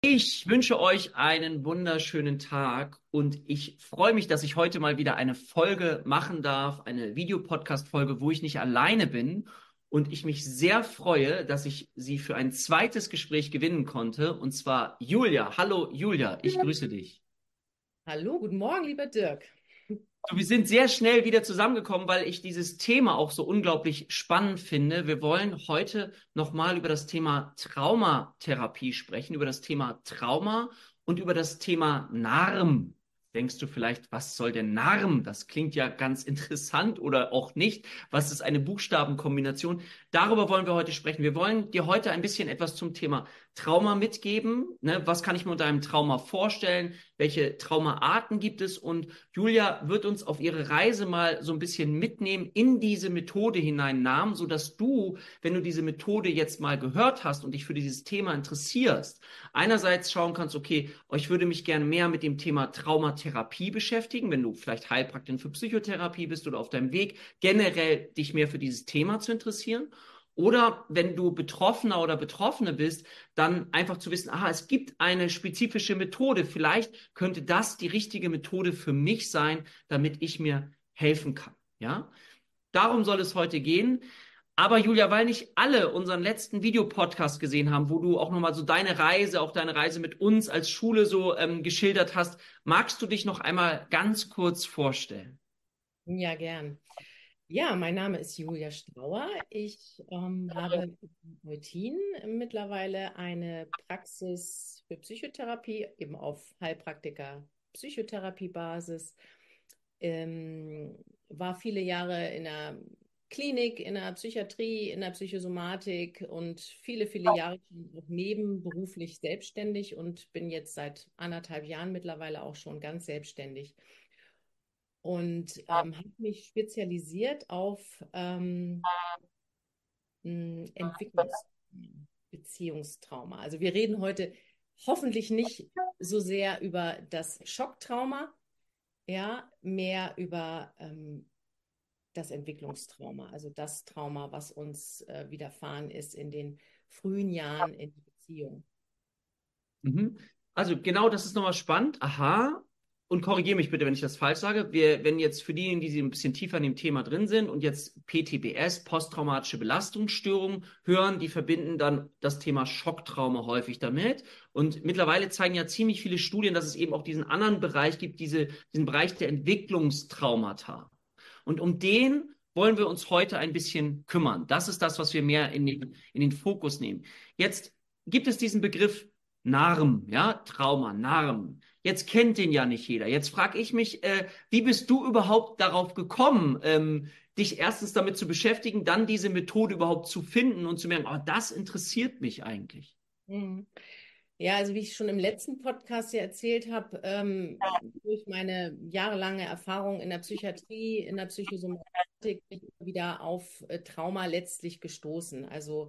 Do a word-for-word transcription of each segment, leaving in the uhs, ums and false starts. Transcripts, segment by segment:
Ich wünsche euch einen wunderschönen Tag und ich freue mich, dass ich heute mal wieder eine Folge machen darf, eine Videopodcast-Folge, wo ich nicht alleine bin und ich mich sehr freue, dass ich sie für ein zweites Gespräch gewinnen konnte, und zwar Julia. Hallo Julia, ich grüße dich. Hallo, guten Morgen, lieber Dirk. So, wir sind sehr schnell wieder zusammengekommen, weil ich dieses Thema auch so unglaublich spannend finde. Wir wollen heute nochmal über das Thema Traumatherapie sprechen, über das Thema Trauma und über das Thema Narm. Denkst du vielleicht, was soll denn Narm? Das klingt ja ganz interessant oder auch nicht. Was ist eine Buchstabenkombination? Darüber wollen wir heute sprechen. Wir wollen dir heute ein bisschen etwas zum Thema Trauma mitgeben. Ne? Was kann ich mir unter einem Trauma vorstellen? Welche Traumaarten gibt es? Und Julia wird uns auf ihre Reise mal so ein bisschen mitnehmen in diese Methode hinein, Namen, sodass du, wenn du diese Methode jetzt mal gehört hast und dich für dieses Thema interessierst, einerseits schauen kannst, okay, ich würde mich gerne mehr mit dem Thema Traumatherapie beschäftigen, wenn du vielleicht Heilpraktikerin für Psychotherapie bist oder auf deinem Weg, generell dich mehr für dieses Thema zu interessieren. Oder wenn du Betroffener oder Betroffene bist, dann einfach zu wissen, aha, es gibt eine spezifische Methode. Vielleicht könnte das die richtige Methode für mich sein, damit ich mir helfen kann. Ja, darum soll es heute gehen. Aber Julia, weil nicht alle unseren letzten Videopodcast gesehen haben, wo du auch nochmal so deine Reise, auch deine Reise mit uns als Schule so ähm, geschildert hast, magst du dich noch einmal ganz kurz vorstellen? Ja, gern. Ja, mein Name ist Julia Strauer. Ich ähm, habe in Eutin mittlerweile eine Praxis für Psychotherapie, eben auf Heilpraktiker-Psychotherapie-Basis. Ähm, war viele Jahre in der Klinik, in der Psychiatrie, in der Psychosomatik und viele, viele Jahre schon auch nebenberuflich selbstständig und bin jetzt seit anderthalb Jahren mittlerweile auch schon ganz selbstständig. Und ähm, habe mich spezialisiert auf ähm, mh, Entwicklungsbeziehungstrauma. Also wir reden heute hoffentlich nicht so sehr über das Schocktrauma, ja, mehr über ähm, das Entwicklungstrauma, also das Trauma, was uns äh, widerfahren ist in den frühen Jahren in der Beziehung. Mhm. Also genau, das ist nochmal spannend. Aha. Und korrigiere mich bitte, wenn ich das falsch sage. Wir, wenn jetzt für diejenigen, die ein bisschen tiefer in dem Thema drin sind und jetzt P T B S, posttraumatische Belastungsstörung, hören, die verbinden dann das Thema Schocktrauma häufig damit. Und mittlerweile zeigen ja ziemlich viele Studien, dass es eben auch diesen anderen Bereich gibt, diese, diesen Bereich der Entwicklungstraumata. Und um den wollen wir uns heute ein bisschen kümmern. Das ist das, was wir mehr in den, in den Fokus nehmen. Jetzt gibt es diesen Begriff Narm, ja, Trauma, Narm. Jetzt kennt den ja nicht jeder. Jetzt frage ich mich, äh, wie bist du überhaupt darauf gekommen, ähm, dich erstens damit zu beschäftigen, dann diese Methode überhaupt zu finden und zu merken, oh, das interessiert mich eigentlich. Mhm. Ja, also wie ich schon im letzten Podcast ja erzählt habe, ähm, durch meine jahrelange Erfahrung in der Psychiatrie, in der Psychosomatik, bin ich immer wieder auf äh, Trauma letztlich gestoßen. Also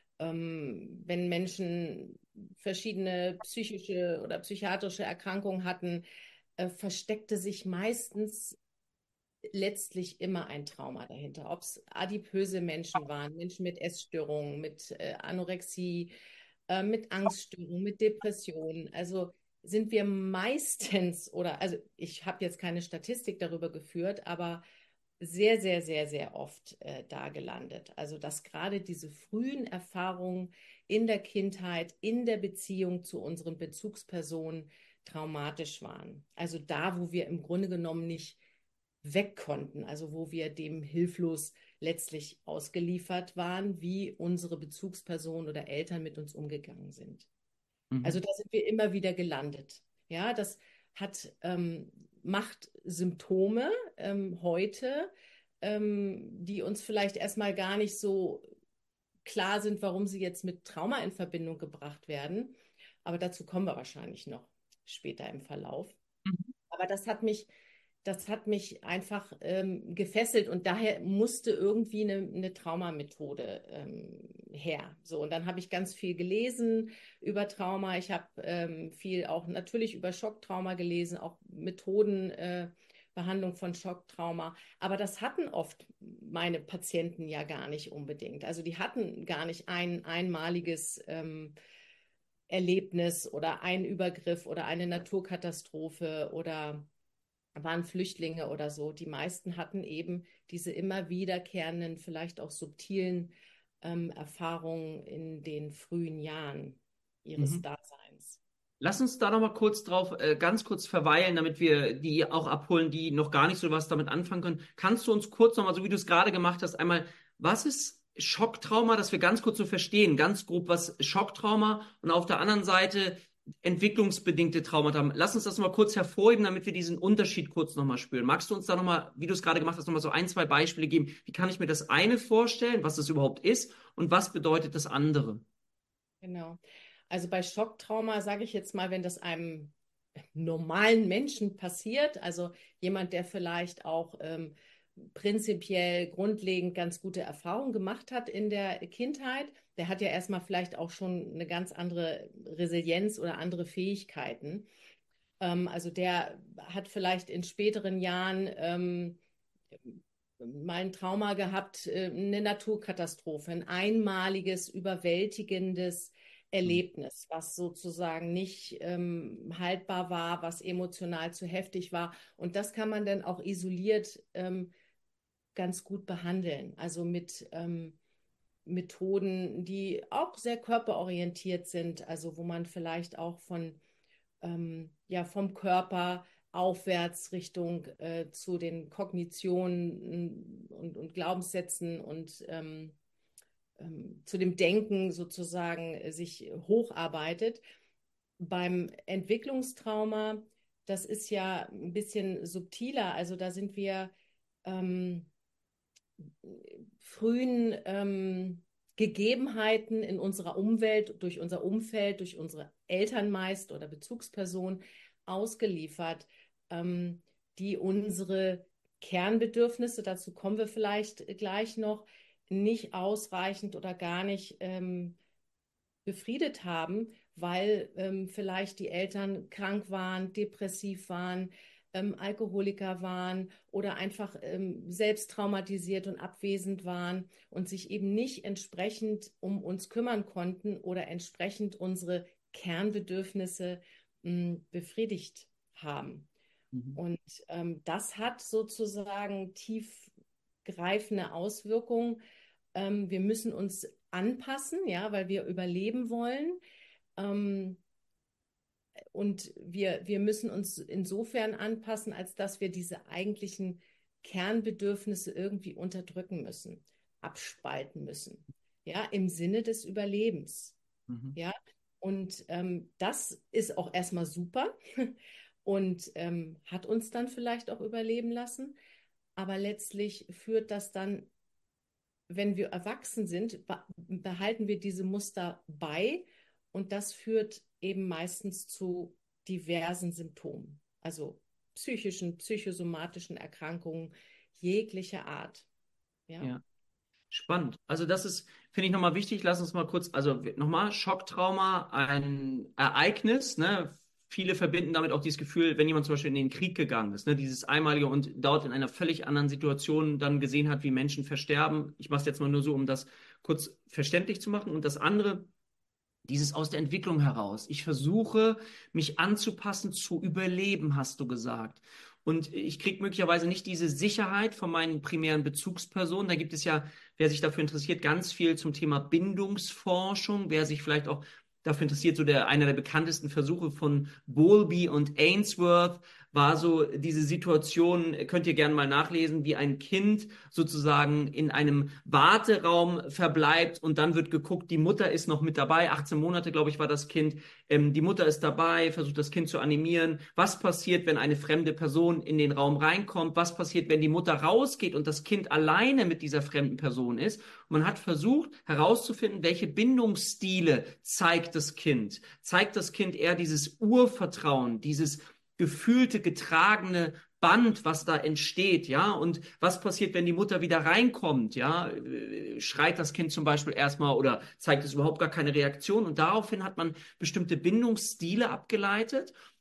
ähm, wenn Menschen verschiedene psychische oder psychiatrische Erkrankungen hatten, äh, versteckte sich meistens letztlich immer ein Trauma dahinter. Ob es adipöse Menschen waren, Menschen mit Essstörungen, mit äh, Anorexie, äh, mit Angststörungen, mit Depressionen. Also sind wir meistens, oder also ich habe jetzt keine Statistik darüber geführt, aber sehr, sehr, sehr, sehr oft äh, da gelandet. Also dass gerade diese frühen Erfahrungen in der Kindheit, in der Beziehung zu unseren Bezugspersonen traumatisch waren. Also da, wo wir im Grunde genommen nicht weg konnten, also wo wir dem hilflos letztlich ausgeliefert waren, wie unsere Bezugspersonen oder Eltern mit uns umgegangen sind. Also Mhm. da sind wir immer wieder gelandet. Ja, das hat, ähm, macht Symptome ähm, heute, ähm, die uns vielleicht erstmal gar nicht so klar sind, warum sie jetzt mit Trauma in Verbindung gebracht werden. Aber dazu kommen wir wahrscheinlich noch später im Verlauf. Aber das hat mich, das hat mich einfach ähm, gefesselt und daher musste irgendwie eine, eine Traumamethode ähm, her. So, und dann habe ich ganz viel gelesen über Trauma. Ich habe ähm, viel auch natürlich über Schocktrauma gelesen, auch Methoden, äh, Behandlung von Schocktrauma. Aber das hatten oft meine Patienten ja gar nicht unbedingt. Also die hatten gar nicht ein einmaliges ähm, Erlebnis oder ein Übergriff oder eine Naturkatastrophe oder waren Flüchtlinge oder so. Die meisten hatten eben diese immer wiederkehrenden, vielleicht auch subtilen ähm, Erfahrungen in den frühen Jahren ihres Mhm. Daseins. Lass uns da noch mal kurz drauf, äh, ganz kurz verweilen, damit wir die auch abholen, die noch gar nicht so was damit anfangen können. Kannst du uns kurz noch mal, so wie du es gerade gemacht hast, einmal, was ist Schocktrauma, dass wir ganz kurz so verstehen, ganz grob, was Schocktrauma und auf der anderen Seite entwicklungsbedingte Traumata haben. Lass uns das noch mal kurz hervorheben, damit wir diesen Unterschied kurz noch mal spüren. Magst du uns da noch mal, wie du es gerade gemacht hast, noch mal so ein, zwei Beispiele geben? Wie kann ich mir das eine vorstellen, was das überhaupt ist und was bedeutet das andere? Genau. Also bei Schocktrauma sage ich jetzt mal, wenn das einem normalen Menschen passiert, also jemand, der vielleicht auch ähm, prinzipiell grundlegend ganz gute Erfahrungen gemacht hat in der Kindheit, der hat ja erstmal vielleicht auch schon eine ganz andere Resilienz oder andere Fähigkeiten. Ähm, also der hat vielleicht in späteren Jahren ähm, mal ein Trauma gehabt, äh, eine Naturkatastrophe, ein einmaliges, überwältigendes Erlebnis, was sozusagen nicht ähm, haltbar war, was emotional zu heftig war. Und das kann man dann auch isoliert ähm, ganz gut behandeln. Also mit ähm, Methoden, die auch sehr körperorientiert sind, also wo man vielleicht auch von ähm, ja, vom Körper aufwärts Richtung äh, zu den Kognitionen und, und Glaubenssätzen und ähm, ähm, zu dem Denken sozusagen äh, sich hocharbeitet. Beim Entwicklungstrauma, das ist ja ein bisschen subtiler, also da sind wir ähm, frühen ähm, Gegebenheiten in unserer Umwelt, durch unser Umfeld, durch unsere Eltern meist oder Bezugsperson ausgeliefert, ähm, die unsere Kernbedürfnisse, dazu kommen wir vielleicht gleich noch, nicht ausreichend oder gar nicht ähm, befriedet haben, weil ähm, vielleicht die Eltern krank waren, depressiv waren, ähm, Alkoholiker waren oder einfach ähm, selbst traumatisiert und abwesend waren und sich eben nicht entsprechend um uns kümmern konnten oder entsprechend unsere Kernbedürfnisse mh, befriedigt haben. Mhm. Und ähm, das hat sozusagen tiefgreifende Auswirkungen. Ähm, wir müssen uns anpassen, ja, weil wir überleben wollen. Ähm, und wir, wir müssen uns insofern anpassen, als dass wir diese eigentlichen Kernbedürfnisse irgendwie unterdrücken müssen, abspalten müssen, ja, im Sinne des Überlebens, Mhm. ja. Und ähm, das ist auch erstmal super und ähm, hat uns dann vielleicht auch überleben lassen. Aber letztlich führt das dann, wenn wir erwachsen sind, behalten wir diese Muster bei und das führt eben meistens zu diversen Symptomen, also psychischen, psychosomatischen Erkrankungen jeglicher Art. Ja, Ja. Spannend. Also das ist, finde ich nochmal wichtig. Lass uns mal kurz, also nochmal, Schocktrauma, ein Ereignis, ne? Viele verbinden damit auch dieses Gefühl, wenn jemand zum Beispiel in den Krieg gegangen ist, ne? Dieses einmalige und dort in einer völlig anderen Situation dann gesehen hat, wie Menschen versterben. Ich mache es jetzt mal nur so, um das kurz verständlich zu machen. Und das andere, dieses aus der Entwicklung heraus. Ich versuche, mich anzupassen, zu überleben, hast du gesagt. Und ich kriege möglicherweise nicht diese Sicherheit von meinen primären Bezugspersonen. Da gibt es ja, wer sich dafür interessiert, ganz viel zum Thema Bindungsforschung, wer sich vielleicht auch dafür interessiert, so der, einer der bekanntesten Versuche von Bowlby und Ainsworth war so diese Situation, könnt ihr gerne mal nachlesen, wie ein Kind sozusagen in einem Warteraum verbleibt und dann wird geguckt, die Mutter ist noch mit dabei, achtzehn Monate, glaube ich, war das Kind. Ähm, die Mutter ist dabei, versucht das Kind zu animieren. Was passiert, wenn eine fremde Person in den Raum reinkommt? Was passiert, wenn die Mutter rausgeht und das Kind alleine mit dieser fremden Person ist? Und man hat versucht herauszufinden, welche Bindungsstile zeigt das Kind. Zeigt das Kind eher dieses Urvertrauen, dieses gefühlte, getragene Band, was da entsteht, ja, und was passiert, wenn die Mutter wieder reinkommt, ja, schreit das Kind zum Beispiel erstmal oder zeigt es überhaupt gar keine Reaktion und daraufhin hat man bestimmte Bindungsstile abgeleitet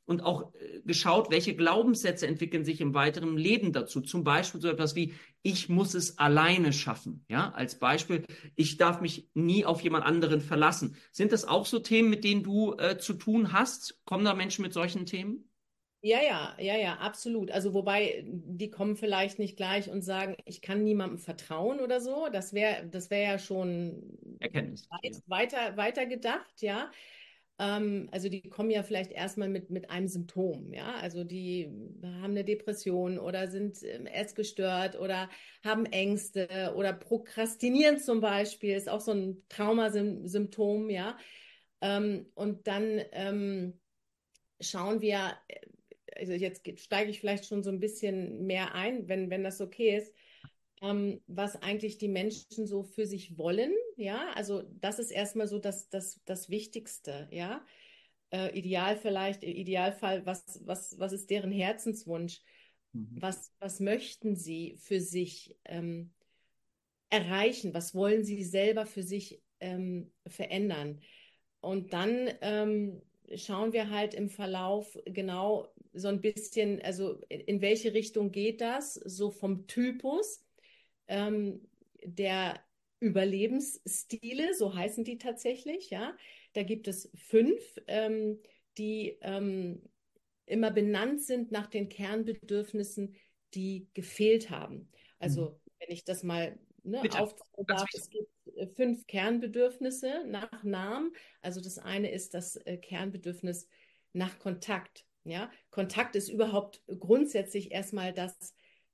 und auch äh, geschaut, welche Glaubenssätze entwickeln sich im weiteren Leben dazu. Zum Beispiel so etwas wie, ich muss es alleine schaffen. Ja, als Beispiel, ich darf mich nie auf jemand anderen verlassen. Sind das auch so Themen, mit denen du äh, zu tun hast? Kommen da Menschen mit solchen Themen? Ja, ja, ja, ja, absolut. Also wobei, die kommen vielleicht nicht gleich und sagen, ich kann niemandem vertrauen oder so. Das wäre, das wäre ja schon Erkenntnis. Ja. weit, weiter, weiter gedacht, ja. Ähm, also die kommen ja vielleicht erstmal mit, mit einem Symptom, ja. Also die haben eine Depression oder sind ähm, essgestört oder haben Ängste oder prokrastinieren zum Beispiel, ist auch so ein Traumasymptom, ja. Ähm, und dann ähm, schauen wir, also jetzt ge- steige ich vielleicht schon so ein bisschen mehr ein, wenn, wenn das okay ist, ähm, was eigentlich die Menschen so für sich wollen, ja, also das ist erstmal so das, das, das Wichtigste, ja. Äh, ideal vielleicht, im Idealfall, was, was, was ist deren Herzenswunsch? Mhm. Was, was möchten sie für sich ähm, erreichen? Was wollen sie selber für sich ähm, verändern? Und dann ähm, schauen wir halt im Verlauf genau so ein bisschen, also in welche Richtung geht das, so vom Typus ähm, der Überlebensstile, so heißen die tatsächlich, ja. Da gibt es fünf, ähm, die ähm, immer benannt sind nach den Kernbedürfnissen, die gefehlt haben. Mhm. Also wenn ich das mal ne, Bitte, aufzählen ganz darf, wichtig. es gibt äh, fünf Kernbedürfnisse nach Namen. Also das eine ist das äh, Kernbedürfnis nach Kontakt. Ja, Kontakt ist überhaupt grundsätzlich erstmal das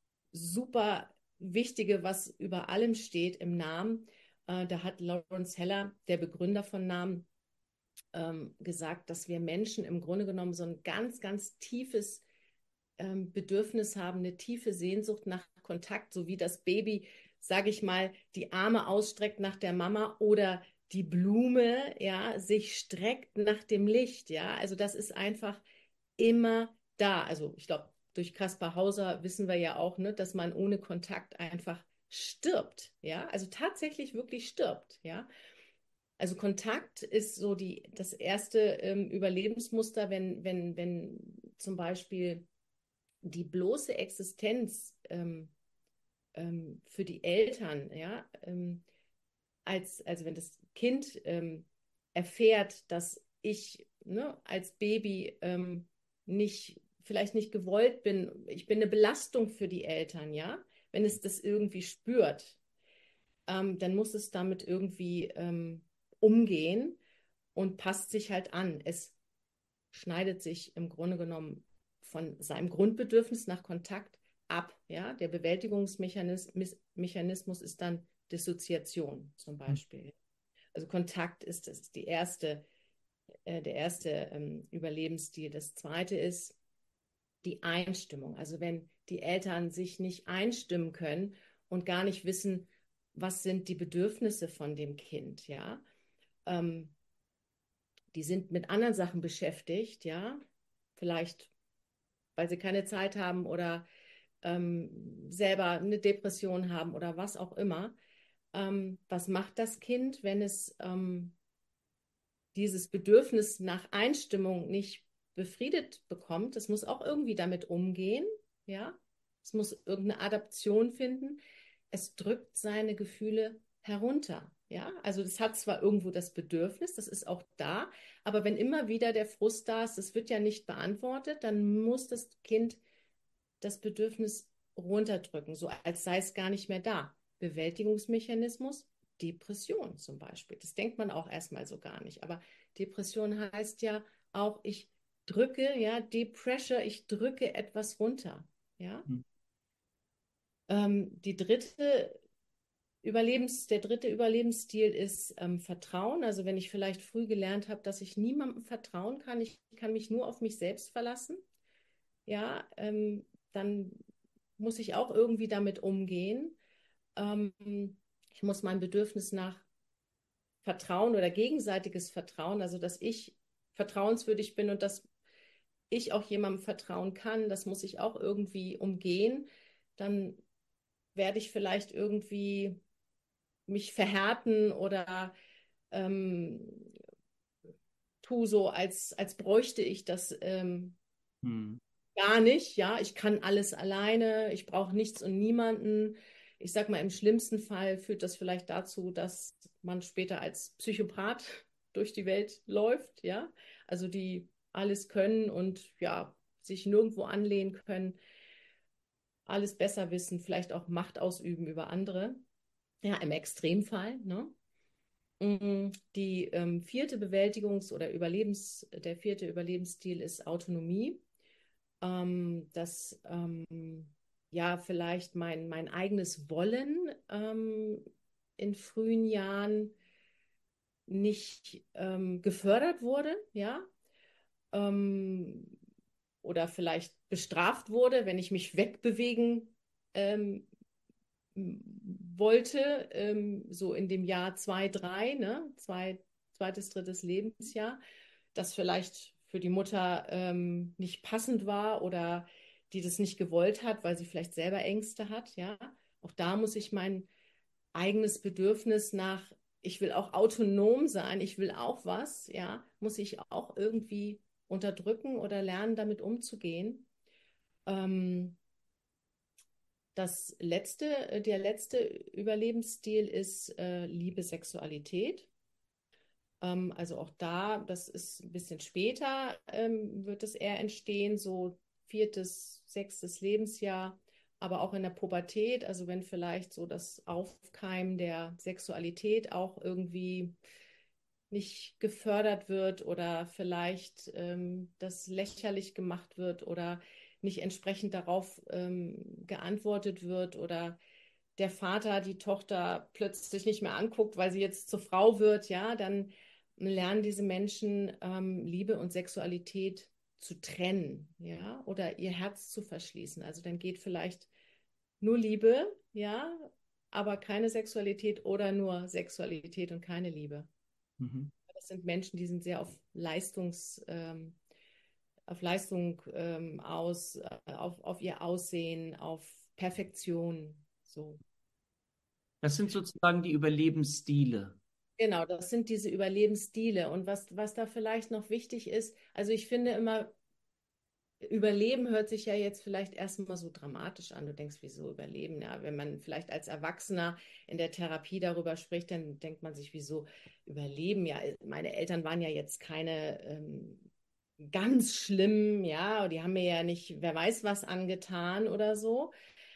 super Wichtige, was über allem steht im Namen. Äh, da hat Lawrence Heller, der Begründer von Namen, ähm, gesagt, dass wir Menschen im Grunde genommen so ein ganz, ganz tiefes ähm, Bedürfnis haben, eine tiefe Sehnsucht nach Kontakt, so wie das Baby, sage ich mal, die Arme ausstreckt nach der Mama oder die Blume, ja, sich streckt nach dem Licht, ja. Also das ist einfach immer da. Also ich glaube, durch Kaspar Hauser wissen wir ja auch, ne, dass man ohne Kontakt einfach stirbt, ja. Also tatsächlich wirklich stirbt, ja. Also Kontakt ist so die, das erste ähm, Überlebensmuster, wenn, wenn, wenn zum Beispiel die bloße Existenz ähm, ähm, für die Eltern, ja, ähm, als, also wenn das Kind ähm, erfährt, dass ich ne, als Baby ähm, nicht, vielleicht nicht gewollt bin, ich bin eine Belastung für die Eltern, ja, wenn es das irgendwie spürt, ähm, dann muss es damit irgendwie ähm, umgehen und passt sich halt an. Es schneidet sich im Grunde genommen von seinem Grundbedürfnis nach Kontakt ab. Ja? Der Bewältigungsmechanismus Mechanismus ist dann Dissoziation zum Beispiel. Also Kontakt ist, ist die erste, äh, der erste ähm, Überlebensstil. Das zweite ist die Einstimmung. Also wenn die Eltern sich nicht einstimmen können und gar nicht wissen, was sind die Bedürfnisse von dem Kind, ja. Ähm, die sind mit anderen Sachen beschäftigt, ja. Vielleicht, weil sie keine Zeit haben oder ähm, selber eine Depression haben oder was auch immer. Ähm, was macht das Kind, wenn es ähm, dieses Bedürfnis nach Einstimmung nicht befriedet bekommt? Es muss auch irgendwie damit umgehen, ja. Es muss irgendeine Adaption finden. Es drückt seine Gefühle herunter. Ja, also es hat zwar irgendwo das Bedürfnis, das ist auch da, aber wenn immer wieder der Frust da ist, das wird ja nicht beantwortet, dann muss das Kind das Bedürfnis runterdrücken, so als sei es gar nicht mehr da. Bewältigungsmechanismus, Depression zum Beispiel. Das denkt man auch erstmal so gar nicht. Aber Depression heißt ja auch, ich drücke, ja, Depressure, ich drücke etwas runter. Ja. Mhm. Ähm, die dritte Überlebens, der dritte Überlebensstil ist ähm, Vertrauen. Also wenn ich vielleicht früh gelernt habe, dass ich niemandem vertrauen kann, ich kann mich nur auf mich selbst verlassen, ja, ähm, dann muss ich auch irgendwie damit umgehen. Ähm, ich muss mein Bedürfnis nach Vertrauen oder gegenseitiges Vertrauen, also dass ich vertrauenswürdig bin und dass ich auch jemandem vertrauen kann, das muss ich auch irgendwie umgehen. Dann werde ich vielleicht irgendwie mich verhärten oder ähm, tu so, als, als bräuchte ich das ähm, Hm. Gar nicht, ja. Ich kann alles alleine, ich brauche nichts und niemanden. Ich sag mal, im schlimmsten Fall führt das vielleicht dazu, dass man später als Psychopath durch die Welt läuft, ja. Also die alles können und ja, sich nirgendwo anlehnen können, alles besser wissen, vielleicht auch Macht ausüben über andere. Ja, im Extremfall, ne? Mm, Die ähm, vierte Bewältigungs- oder Überlebens, der vierte Überlebensstil ist Autonomie. Ähm, dass ähm, ja vielleicht mein, mein eigenes Wollen ähm, in frühen Jahren nicht ähm, gefördert wurde, ja, ähm, oder vielleicht bestraft wurde, wenn ich mich wegbewegen ähm, wollte, ähm, so in dem Jahr zwei, drei, ne, zwei, zweites, drittes Lebensjahr, das vielleicht für die Mutter ähm, nicht passend war oder die das nicht gewollt hat, weil sie vielleicht selber Ängste hat, ja. Auch da muss ich mein eigenes Bedürfnis nach, ich will auch autonom sein, ich will auch was, ja, muss ich auch irgendwie unterdrücken oder lernen, damit umzugehen. Ähm, das letzte, äh, der letzte Überlebensstil ist äh, Liebe, Sexualität. Ähm, also auch da, das ist ein bisschen später, ähm, wird es eher entstehen, so viertes, sechstes Lebensjahr, aber auch in der Pubertät, also wenn vielleicht so das Aufkeimen der Sexualität auch irgendwie nicht gefördert wird oder vielleicht ähm, das lächerlich gemacht wird oder nicht entsprechend darauf ähm, geantwortet wird oder der Vater die Tochter plötzlich nicht mehr anguckt, weil sie jetzt zur Frau wird, ja, dann lernen diese Menschen ähm, Liebe und Sexualität zu trennen, ja, oder ihr Herz zu verschließen. Also dann geht vielleicht nur Liebe, ja, aber keine Sexualität oder nur Sexualität und keine Liebe. Mhm. Das sind Menschen, die sind sehr auf Leistungs, ähm, auf Leistung ähm, aus, äh, auf, auf ihr Aussehen, auf Perfektion. So. Das sind sozusagen die Überlebensstile. Genau, das sind diese Überlebensstile. Und was, was da vielleicht noch wichtig ist, also ich finde immer, Überleben hört sich ja jetzt vielleicht erstmal so dramatisch an. Du denkst, wieso Überleben? Ja, wenn man vielleicht als Erwachsener in der Therapie darüber spricht, dann denkt man sich, wieso Überleben? Ja, meine Eltern waren ja jetzt keine ähm, ganz schlimm, ja, die haben mir ja nicht, wer weiß was angetan oder so.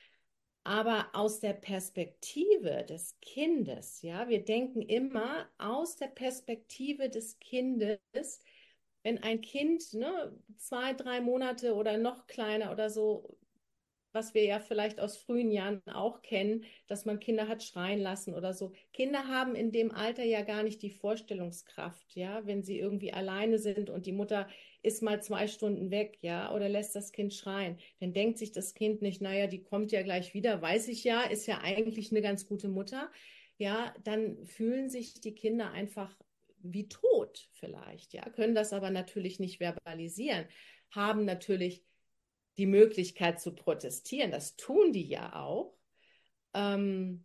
Aber aus der Perspektive des Kindes, ja, wir denken immer aus der Perspektive des Kindes, wenn ein Kind, ne, zwei, drei Monate oder noch kleiner oder so, was wir ja vielleicht aus frühen Jahren auch kennen, dass man Kinder hat schreien lassen oder so. Kinder haben in dem Alter ja gar nicht die Vorstellungskraft, ja, wenn sie irgendwie alleine sind und die Mutter ist mal zwei Stunden weg, ja, oder lässt das Kind schreien, dann denkt sich das Kind nicht, naja, die kommt ja gleich wieder, weiß ich ja, ist ja eigentlich eine ganz gute Mutter. Ja, dann fühlen sich die Kinder einfach wie tot vielleicht, ja, können das aber natürlich nicht verbalisieren, haben natürlich die Möglichkeit zu protestieren. Das tun die ja auch, ähm,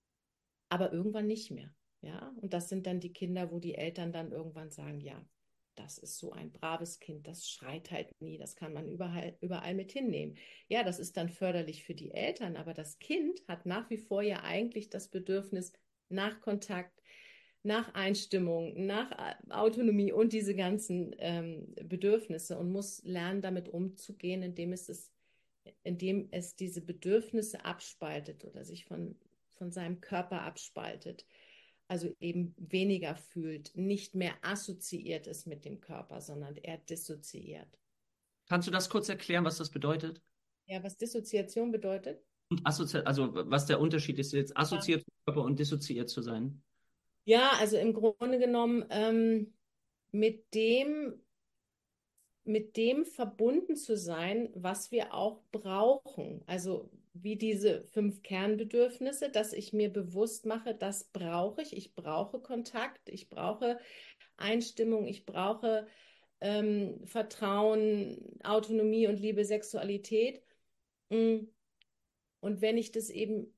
aber irgendwann nicht mehr. Ja, und das sind dann die Kinder, wo die Eltern dann irgendwann sagen, ja, das ist so ein braves Kind, das schreit halt nie, das kann man überall, überall mit hinnehmen. Ja, das ist dann förderlich für die Eltern, aber das Kind hat nach wie vor ja eigentlich das Bedürfnis nach Kontakt, nach Einstimmung, nach Autonomie und diese ganzen ähm, Bedürfnisse und muss lernen, damit umzugehen, indem es, es, indem es diese Bedürfnisse abspaltet oder sich von, von seinem Körper abspaltet. Also eben weniger fühlt, nicht mehr assoziiert ist mit dem Körper, sondern eher dissoziiert. Kannst du das kurz erklären, was das bedeutet? Ja, was Dissoziation bedeutet? Und assozi also was der Unterschied ist, jetzt Ja. assoziiert zum Körper und dissoziiert zu sein. Ja, also im Grunde genommen ähm, mit dem, mit dem verbunden zu sein, was wir auch brauchen. Also wie diese fünf Kernbedürfnisse, dass ich mir bewusst mache, das brauche ich. Ich brauche Kontakt, ich brauche Einstimmung, ich brauche ähm, Vertrauen, Autonomie und Liebe, Sexualität. Mm, Und wenn ich das eben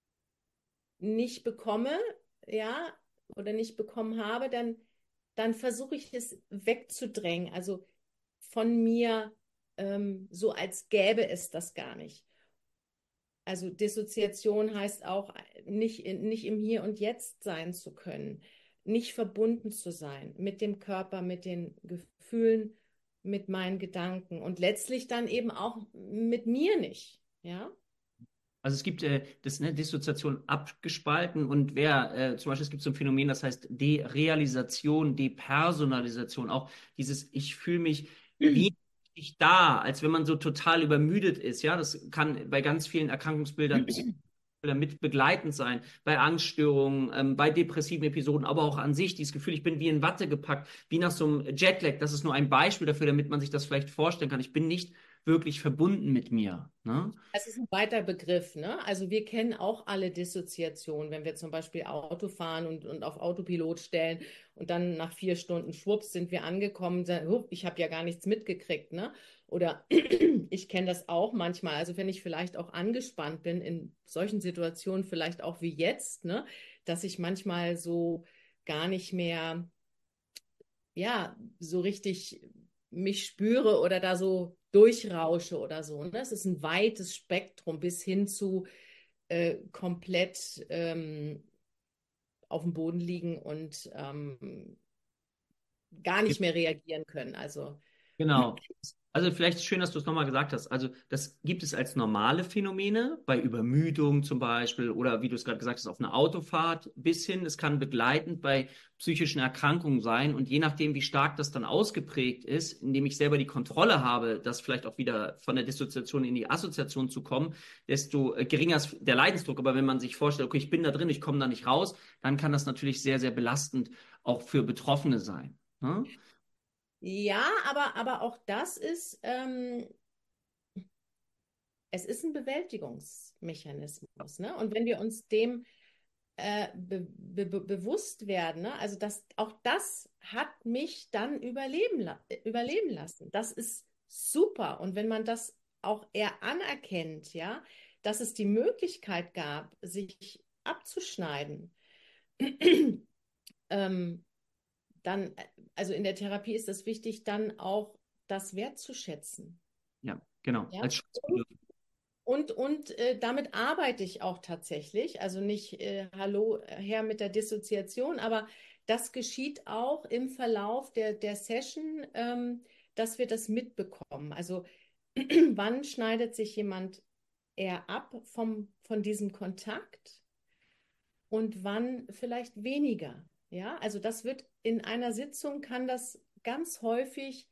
nicht bekomme, ja, oder nicht bekommen habe, dann, dann versuche ich es wegzudrängen, also von mir ähm, so, als gäbe es das gar nicht. Also Dissoziation heißt auch, nicht, nicht im Hier und Jetzt sein zu können, nicht verbunden zu sein mit dem Körper, mit den Gefühlen, mit meinen Gedanken und letztlich dann eben auch mit mir nicht. Ja? Also es gibt äh, das, ne, Dissoziation abgespalten und wer, äh, zum Beispiel es gibt so ein Phänomen, das heißt Derealisation, Depersonalisation, auch dieses, ich fühle mich wie nicht da, als wenn man so total übermüdet ist, ja, das kann bei ganz vielen Erkrankungsbildern mit begleitend sein, bei Angststörungen, ähm, bei depressiven Episoden, aber auch an sich, dieses Gefühl, ich bin wie in Watte gepackt, wie nach so einem Jetlag, das ist nur ein Beispiel dafür, damit man sich das vielleicht vorstellen kann. Ich bin nicht wirklich verbunden mit mir, ne? Das ist ein weiter Begriff, ne? Also wir kennen auch alle Dissoziationen, wenn wir zum Beispiel Auto fahren und, und auf Autopilot stellen und dann nach vier Stunden schwupps sind wir angekommen, sagen, "Hup, ich habe ja gar nichts mitgekriegt, ne? Oder ich kenne das auch manchmal, also wenn ich vielleicht auch angespannt bin in solchen Situationen, vielleicht auch wie jetzt, ne? Dass ich manchmal so gar nicht mehr, ja, so richtig mich spüre oder da so durchrausche oder so. Ne? Es ist ein weites Spektrum bis hin zu äh, komplett ähm, auf dem Boden liegen und ähm, gar nicht mehr reagieren können. Also Genau. Also vielleicht ist schön, dass du es nochmal gesagt hast. Also das gibt es als normale Phänomene, bei Übermüdung zum Beispiel oder wie du es gerade gesagt hast, auf einer Autofahrt bis hin. Es kann begleitend bei psychischen Erkrankungen sein und je nachdem, wie stark das dann ausgeprägt ist, indem ich selber die Kontrolle habe, das vielleicht auch wieder von der Dissoziation in die Assoziation zu kommen, desto äh, geringer ist der Leidensdruck. Aber wenn man sich vorstellt, okay, ich bin da drin, ich komme da nicht raus, dann kann das natürlich sehr, sehr belastend auch für Betroffene sein. Ne? ja, aber, aber auch das ist, ähm, es ist ein Bewältigungsmechanismus. Ne? Und wenn wir uns dem äh, be be bewusst werden, ne? Also das, auch das hat mich dann überleben, la überleben lassen. Das ist super. Und wenn man das auch eher anerkennt, ja, dass es die Möglichkeit gab, sich abzuschneiden, ähm, dann, also in der Therapie ist es wichtig, dann auch das wertzuschätzen. Ja, genau. Ja? Als Schutzbedürfnis. Und, und äh, damit arbeite ich auch tatsächlich. Also nicht äh, Hallo her mit der Dissoziation, aber das geschieht auch im Verlauf der, der Session, ähm, dass wir das mitbekommen. Also wann schneidet sich jemand eher ab vom, von diesem Kontakt und wann vielleicht weniger. Ja, also das wird in einer Sitzung, kann das ganz häufig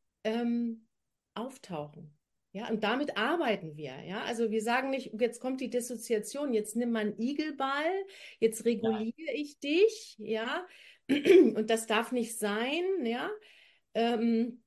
ähm, auftauchen. Ja, und damit arbeiten wir. Ja, also wir sagen nicht, jetzt kommt die Dissoziation, jetzt nimm mal einen Igelball, jetzt reguliere ich dich. Ja, und das darf nicht sein. Ja, ähm,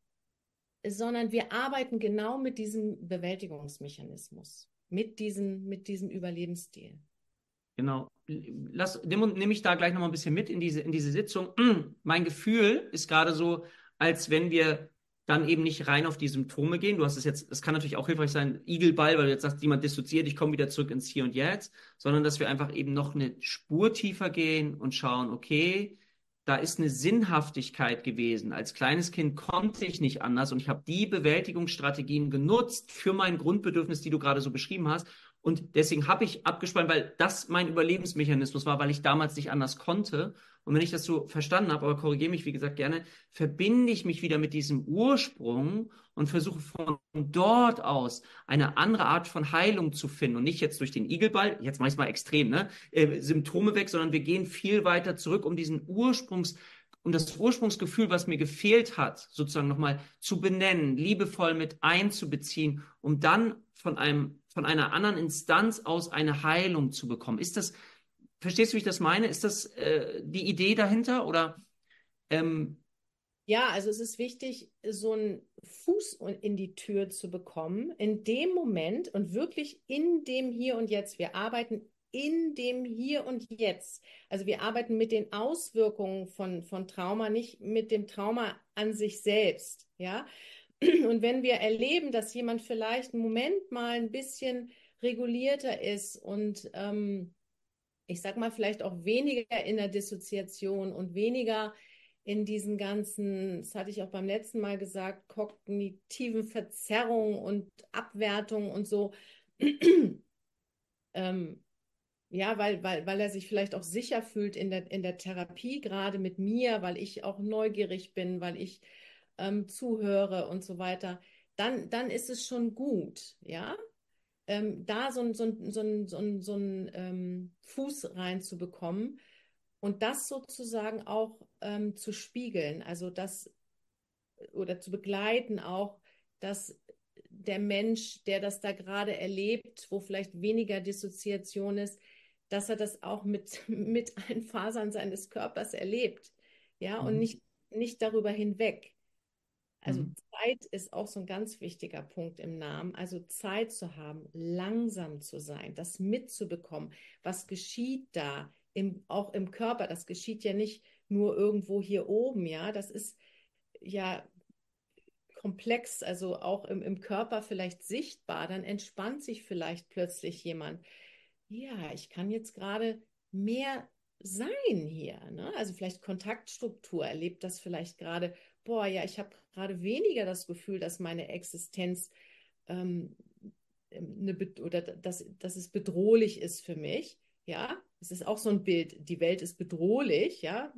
sondern wir arbeiten genau mit diesem Bewältigungsmechanismus, mit diesem, mit diesem Überlebensstil. Genau. Lass, nimm, nimm mich da gleich nochmal ein bisschen mit in diese, in diese Sitzung. Mein Gefühl ist gerade so, als wenn wir dann eben nicht rein auf die Symptome gehen. Du hast es jetzt, es kann natürlich auch hilfreich sein, Igelball, weil du jetzt sagst, jemand dissoziiert, ich komme wieder zurück ins Hier und Jetzt, sondern dass wir einfach eben noch eine Spur tiefer gehen und schauen, okay, da ist eine Sinnhaftigkeit gewesen. Als kleines Kind konnte ich nicht anders und ich habe die Bewältigungsstrategien genutzt für mein Grundbedürfnis, die du gerade so beschrieben hast. Und deswegen habe ich abgespannt, weil das mein Überlebensmechanismus war, weil ich damals nicht anders konnte. Und wenn ich das so verstanden habe, aber korrigiere mich, wie gesagt, gerne, verbinde ich mich wieder mit diesem Ursprung und versuche von dort aus eine andere Art von Heilung zu finden. Und nicht jetzt durch den Igelball, jetzt mache ich es mal extrem, ne? Äh, Symptome weg, sondern wir gehen viel weiter zurück, um diesen Ursprungs, um das Ursprungsgefühl, was mir gefehlt hat, sozusagen nochmal zu benennen, liebevoll mit einzubeziehen, um dann von einem, von einer anderen Instanz aus eine Heilung zu bekommen. Ist das, verstehst du, wie ich das meine? Ist das äh, die Idee dahinter oder ähm, Ja, also es ist wichtig, so einen Fuß in die Tür zu bekommen, in dem Moment und wirklich in dem Hier und Jetzt. Wir arbeiten in dem Hier und Jetzt. Also wir arbeiten mit den Auswirkungen von, von Trauma, nicht mit dem Trauma an sich selbst. Ja? Und wenn wir erleben, dass jemand vielleicht einen Moment mal ein bisschen regulierter ist und ähm, ich sag mal vielleicht auch weniger in der Dissoziation und weniger in diesen ganzen, das hatte ich auch beim letzten Mal gesagt, kognitiven Verzerrungen und Abwertungen und so. ähm, ja, weil, weil, weil er sich vielleicht auch sicher fühlt in der, in der Therapie, gerade mit mir, weil ich auch neugierig bin, weil ich ähm, zuhöre und so weiter, dann, dann ist es schon gut, ja. Ähm, da so, ein- so, ein- so, ein- so, ein- so einen ähm, Fuß reinzubekommen und das sozusagen auch ähm, zu spiegeln, also das oder zu begleiten auch, dass der Mensch, der das da gerade erlebt, wo vielleicht weniger Dissoziation ist, dass er das auch mit, mit allen Fasern seines Körpers erlebt, ja, und Mhm. nicht, nicht darüber hinweg. Also Mhm. Zeit ist auch so ein ganz wichtiger Punkt im Namen. Also Zeit zu haben, langsam zu sein, das mitzubekommen. Was geschieht da, im, auch im Körper? Das geschieht ja nicht nur irgendwo hier oben, ja. Das ist ja komplex, also auch im, im Körper vielleicht sichtbar. Dann entspannt sich vielleicht plötzlich jemand. Ja, ich kann jetzt gerade mehr sein hier, ne? Also vielleicht Kontaktstruktur, erlebt das vielleicht gerade, boah, ja, ich habe gerade weniger das Gefühl, dass meine Existenz ähm, eine, oder dass, dass es bedrohlich ist für mich. Ja, es ist auch so ein Bild, die Welt ist bedrohlich, ja.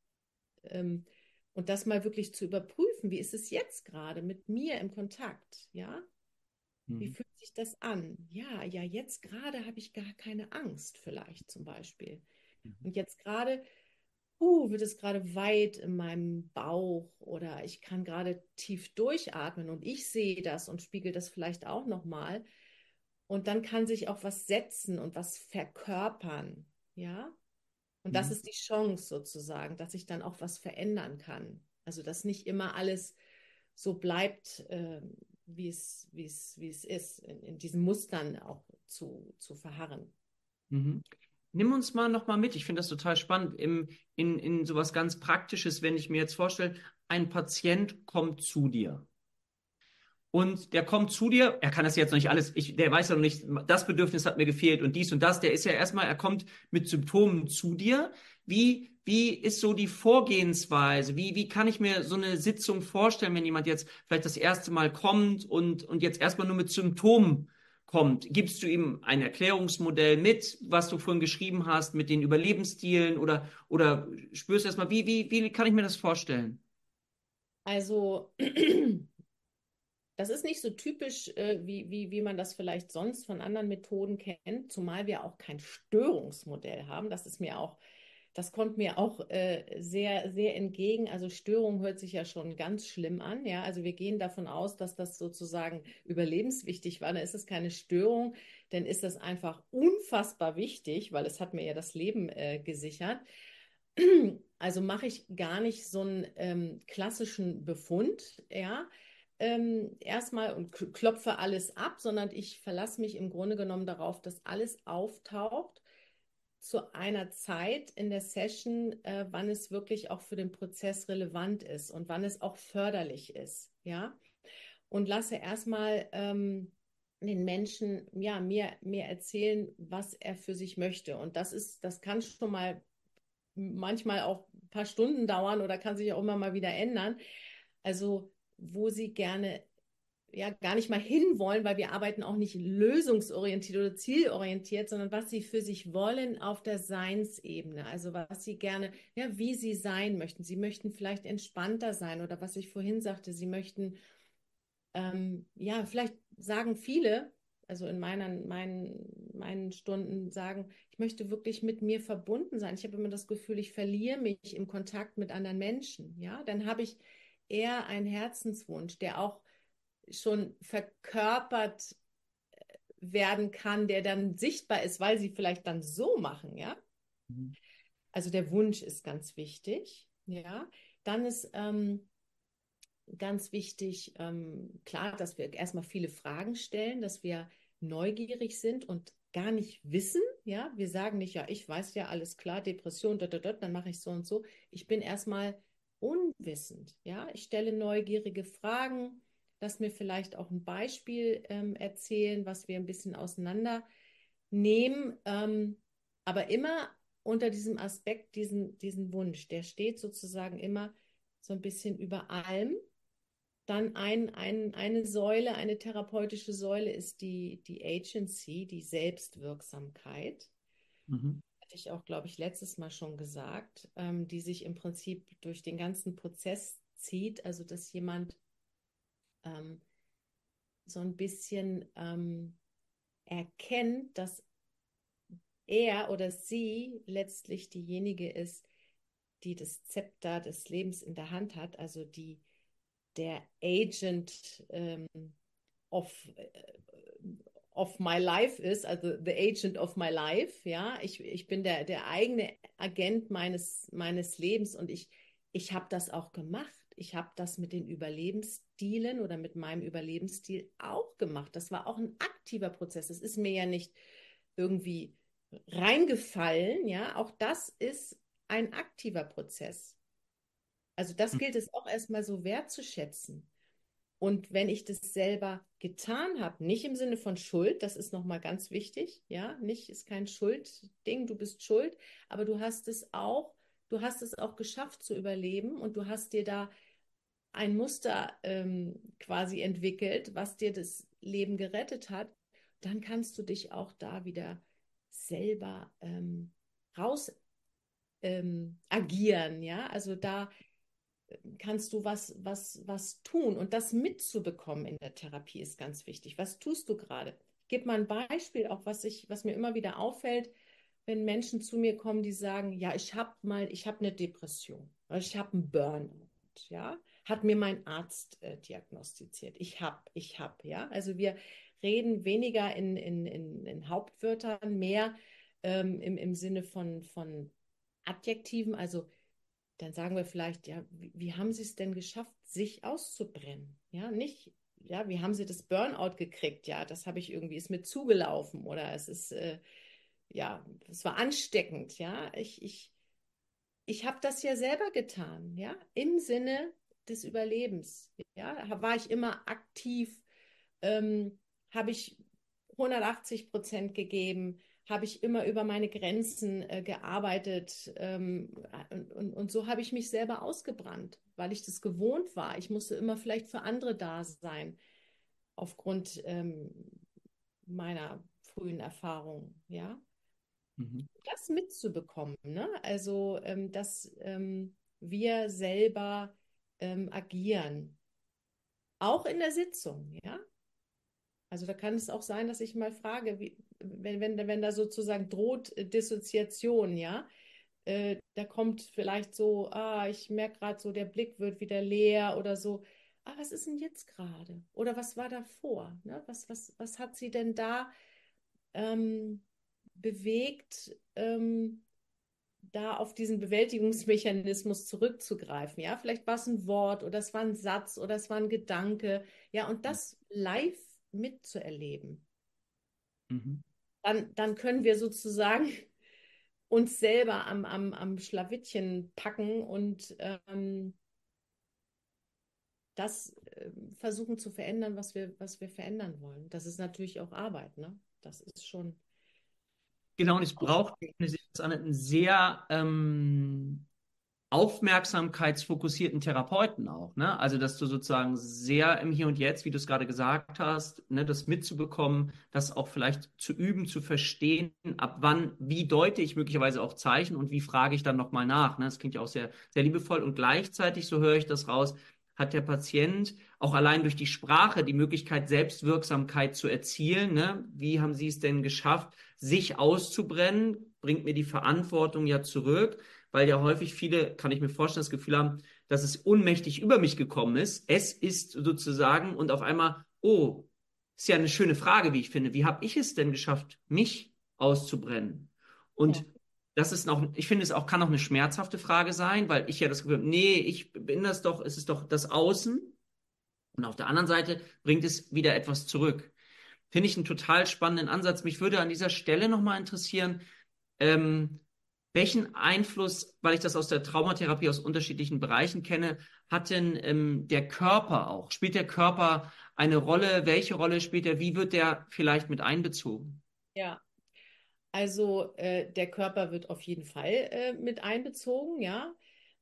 Ähm, und das mal wirklich zu überprüfen, wie ist es jetzt gerade mit mir im Kontakt, ja? Wie Mhm. fühlt sich das an? Ja, ja, jetzt gerade habe ich gar keine Angst, vielleicht zum Beispiel. Und jetzt gerade, uh, wird es gerade weit in meinem Bauch oder ich kann gerade tief durchatmen und ich sehe das und spiegel das vielleicht auch nochmal. Und dann kann sich auch was setzen und was verkörpern, ja? Und das Mhm. ist die Chance sozusagen, dass ich dann auch was verändern kann. Also dass nicht immer alles so bleibt, äh, wie es, wie es, wie es ist, in, in diesen Mustern auch zu, zu verharren. Mhm. Nimm uns mal noch mal mit. Ich finde das total spannend. Im, in, in sowas ganz Praktisches, wenn ich mir jetzt vorstelle, ein Patient kommt zu dir. Und der kommt zu dir, er kann das jetzt noch nicht alles, ich, der weiß ja noch nicht, das Bedürfnis hat mir gefehlt und dies und das. Der ist ja erstmal, er kommt mit Symptomen zu dir. Wie, wie ist so die Vorgehensweise? Wie, wie kann ich mir so eine Sitzung vorstellen, wenn jemand jetzt vielleicht das erste Mal kommt und, und jetzt erstmal nur mit Symptomen kommt? Gibst du ihm ein Erklärungsmodell mit, was du vorhin geschrieben hast, mit den Überlebensstilen oder, oder spürst du erstmal, wie, wie, wie kann ich mir das vorstellen? Also das ist nicht so typisch, äh, wie, wie, wie man das vielleicht sonst von anderen Methoden kennt, zumal wir auch kein Störungsmodell haben. Das ist mir auch, das kommt mir auch äh, sehr, sehr entgegen. Also Störung hört sich ja schon ganz schlimm an. Ja, also wir gehen davon aus, dass das sozusagen überlebenswichtig war. Dann ist es keine Störung, dann ist das einfach unfassbar wichtig, weil es hat mir ja das Leben äh, gesichert. Also mache ich gar nicht so einen ähm, klassischen Befund, ja, ähm, erstmal und klopfe alles ab, sondern ich verlasse mich im Grunde genommen darauf, dass alles auftaucht zu einer Zeit in der Session, äh, wann es wirklich auch für den Prozess relevant ist und wann es auch förderlich ist, ja. Und lasse erstmal ähm, den Menschen, ja, mir, mir erzählen, was er für sich möchte. Und das ist, das kann schon mal manchmal auch ein paar Stunden dauern oder kann sich auch immer mal wieder ändern. Also, wo sie gerne ja gar nicht mal hinwollen, weil wir arbeiten auch nicht lösungsorientiert oder zielorientiert, sondern was sie für sich wollen auf der Seinsebene. Also was sie gerne, ja, wie sie sein möchten. Sie möchten vielleicht entspannter sein oder was ich vorhin sagte, sie möchten, ähm, ja, vielleicht sagen viele, also in meinen, meinen, meinen Stunden sagen, ich möchte wirklich mit mir verbunden sein. Ich habe immer das Gefühl, ich verliere mich im Kontakt mit anderen Menschen. Ja, dann habe ich eher einen Herzenswunsch, der auch schon verkörpert werden kann, der dann sichtbar ist, weil sie vielleicht dann so machen, ja. Mhm. Also der Wunsch ist ganz wichtig, ja. Dann ist ähm, ganz wichtig, ähm, klar, dass wir erstmal viele Fragen stellen, dass wir neugierig sind und gar nicht wissen, ja. Wir sagen nicht, ja, ich weiß ja alles klar, Depression, dort, dort, dort, dann mache ich so und so. Ich bin erstmal unwissend, ja. Ich stelle neugierige Fragen, lass mir vielleicht auch ein Beispiel ähm, erzählen, was wir ein bisschen auseinandernehmen, ähm, aber immer unter diesem Aspekt, diesen, diesen Wunsch, der steht sozusagen immer so ein bisschen über allem. Dann ein, ein, eine Säule, eine therapeutische Säule ist die, die Agency, die Selbstwirksamkeit. Mhm. Hatte ich auch, glaube ich, letztes Mal schon gesagt, ähm, die sich im Prinzip durch den ganzen Prozess zieht. Also, dass jemand ähm, so ein bisschen ähm, erkennt, dass er oder sie letztlich diejenige ist, die das Zepter des Lebens in der Hand hat, also die der Agent ähm, of, äh, of my life ist, also the agent of my life, ja. Ich, ich bin der, der eigene Agent meines, meines Lebens und ich, ich habe das auch gemacht. Ich habe das mit den Überlebensstilen oder mit meinem Überlebensstil auch gemacht. Das war auch ein aktiver Prozess. Das ist mir ja nicht irgendwie reingefallen, ja. Auch das ist ein aktiver Prozess. Also das gilt es auch erstmal so wertzuschätzen. Und wenn ich das selber getan habe, nicht im Sinne von Schuld, das ist nochmal ganz wichtig, ja, nicht ist kein Schuldding, du bist schuld, aber du hast es auch, du hast es auch geschafft zu überleben und du hast dir da ein Muster ähm, quasi entwickelt, was dir das Leben gerettet hat, dann kannst du dich auch da wieder selber ähm, raus ähm, agieren, ja, also da kannst du was, was, was tun. Und das mitzubekommen in der Therapie ist ganz wichtig. Was tust du gerade? Ich gebe mal ein Beispiel, auch was ich, was mir immer wieder auffällt, wenn Menschen zu mir kommen, die sagen, ja, ich habe mal, ich habe eine Depression, oder ich habe einen Burnout, ja, hat mir mein Arzt äh, diagnostiziert. Ich habe, ich habe, ja. Also wir reden weniger in, in, in, in Hauptwörtern, mehr ähm, im, im Sinne von, von Adjektiven, also dann sagen wir vielleicht, ja, wie, wie haben Sie es denn geschafft, sich auszubrennen? Ja, nicht, ja, wie haben Sie das Burnout gekriegt? Ja, das habe ich irgendwie, ist mir zugelaufen oder es ist, äh, ja, es war ansteckend. Ja, ich, ich, ich habe das ja selber getan, ja, im Sinne des Überlebens. Ja, war ich immer aktiv, ähm, habe ich hundertachtzig Prozent gegeben, habe ich immer über meine Grenzen äh, gearbeitet ähm, und, und, und so habe ich mich selber ausgebrannt, weil ich das gewohnt war. Ich musste immer vielleicht für andere da sein, aufgrund ähm, meiner frühen Erfahrungen, ja. Mhm. Das mitzubekommen, ne? Also, ähm, dass ähm, wir selber ähm, agieren, auch in der Sitzung, ja. Also da kann es auch sein, dass ich mal frage, wie, wenn, wenn, wenn da sozusagen droht äh, Dissoziation, ja, äh, da kommt vielleicht so, ah, ich merke gerade so, der Blick wird wieder leer oder so. Ah, was ist denn jetzt gerade? Oder was war davor? Ne? Was, was, was hat sie denn da ähm, bewegt, ähm, da auf diesen Bewältigungsmechanismus zurückzugreifen? Ja, vielleicht war es ein Wort oder es war ein Satz oder es war ein Gedanke. Ja, und das live mitzuerleben, Mhm. dann, dann können wir sozusagen uns selber am, am, am Schlawittchen packen und ähm, das äh, versuchen zu verändern, was wir, was wir verändern wollen. Das ist natürlich auch Arbeit, ne? Das ist schon. Genau, und es braucht, ich sehe das an, einen sehr ähm, aufmerksamkeitsfokussierten Therapeuten auch, ne? Also, dass du sozusagen sehr im Hier und Jetzt, wie du es gerade gesagt hast, ne, das mitzubekommen, das auch vielleicht zu üben, zu verstehen, ab wann, wie deute ich möglicherweise auch Zeichen und wie frage ich dann nochmal nach, ne? Das klingt ja auch sehr, sehr liebevoll und gleichzeitig, so höre ich das raus, hat der Patient auch allein durch die Sprache die Möglichkeit, Selbstwirksamkeit zu erzielen, ne? Wie haben Sie es denn geschafft, sich auszubrennen? Bringt mir die Verantwortung ja zurück, weil ja häufig viele, kann ich mir vorstellen, das Gefühl haben, dass es ohnmächtig über mich gekommen ist. Es ist sozusagen und auf einmal, oh, ist ja eine schöne Frage, wie ich finde. Wie habe ich es denn geschafft, mich auszubrennen? Ja. Und das ist noch, ich finde, es auch kann auch eine schmerzhafte Frage sein, weil ich ja das Gefühl habe, nee, ich bin das doch, es ist doch das Außen. Und auf der anderen Seite bringt es wieder etwas zurück. Finde ich einen total spannenden Ansatz. Mich würde an dieser Stelle nochmal interessieren, ähm, welchen Einfluss, weil ich das aus der Traumatherapie aus unterschiedlichen Bereichen kenne, hat denn ähm, der Körper auch? Spielt der Körper eine Rolle? Welche Rolle spielt er? Wie wird der vielleicht mit einbezogen? Ja, also äh, der Körper wird auf jeden Fall äh, mit einbezogen, ja.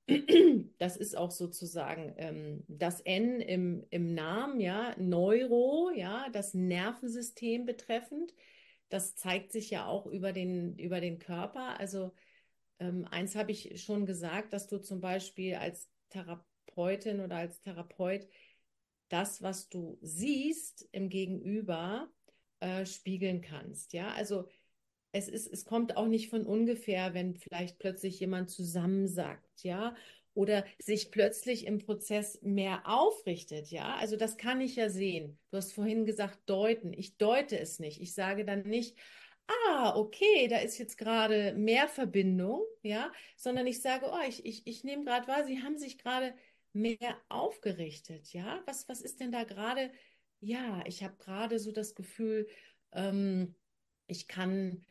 Das ist auch sozusagen ähm, das N im, im Namen, ja, Neuro, ja, das Nervensystem betreffend. Das zeigt sich ja auch über den, über den Körper. Also ähm, eins habe ich schon gesagt, dass du zum Beispiel als Therapeutin oder als Therapeut das, was du siehst im Gegenüber, äh, spiegeln kannst. Ja, also es ist, es kommt auch nicht von ungefähr, wenn vielleicht plötzlich jemand zusammensackt, ja, oder sich plötzlich im Prozess mehr aufrichtet, ja. Also das kann ich ja sehen. Du hast vorhin gesagt, deuten. Ich deute es nicht. Ich sage dann nicht, ah, okay, da ist jetzt gerade mehr Verbindung, ja, sondern ich sage, oh, ich, ich, ich nehme gerade wahr, Sie haben sich gerade mehr aufgerichtet, ja. Was, was ist denn da gerade? Ja, ich habe gerade so das Gefühl, ähm, ich kann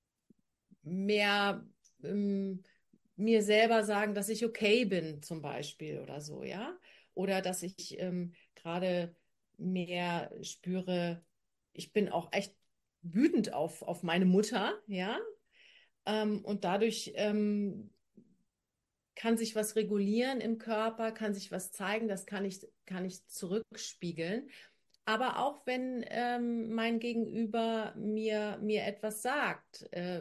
mehr ähm, mir selber sagen, dass ich okay bin, zum Beispiel oder so, ja. Oder dass ich ähm, gerade mehr spüre, ich bin auch echt wütend auf, auf meine Mutter, ja. Ähm, und dadurch ähm, kann sich was regulieren im Körper, kann sich was zeigen, das kann ich, kann ich zurückspiegeln. Aber auch wenn ähm, mein Gegenüber mir, mir etwas sagt, äh,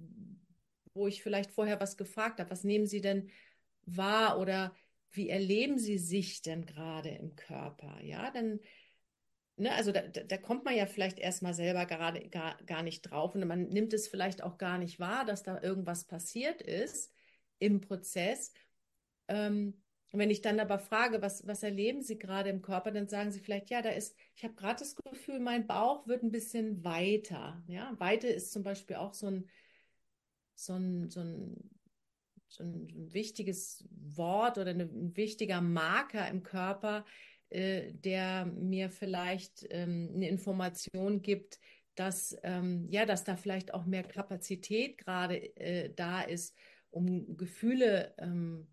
wo ich vielleicht vorher was gefragt habe, was nehmen Sie denn wahr oder wie erleben Sie sich denn gerade im Körper? Ja, dann, ne, also da, da da kommt man ja vielleicht erstmal selber gerade gar, gar nicht drauf und man nimmt es vielleicht auch gar nicht wahr, dass da irgendwas passiert ist im Prozess. Ähm, wenn ich dann aber frage, was, was erleben Sie gerade im Körper, dann sagen Sie vielleicht, ja, da ist, ich habe gerade das Gefühl, mein Bauch wird ein bisschen weiter. Ja, Weite ist zum Beispiel auch so ein, so ein, so ein, so ein wichtiges Wort oder eine, ein wichtiger Marker im Körper, äh, der mir vielleicht ähm, eine Information gibt, dass, ähm, ja, dass da vielleicht auch mehr Kapazität gerade äh, da ist, um Gefühle ähm,